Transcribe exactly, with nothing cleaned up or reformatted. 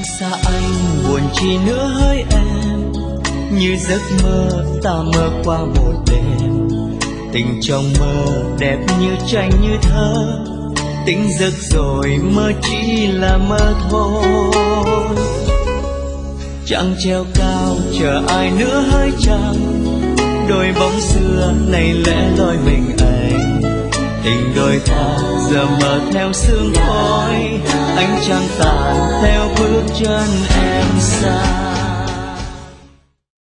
xa anh buồn chi nữa hỡi em, như giấc mơ ta mơ qua một đêm. Tình trong mơ đẹp như tranh như thơ, tỉnh giấc rồi mơ chỉ là mơ thôi. Trăng treo cao chờ ai nữa hỡi trăng, đôi bóng xưa này lẽ loi mình anh. Tình đôi ta giờ mờ theo sương khói, ánh trăng tàn theo bước chân em xa.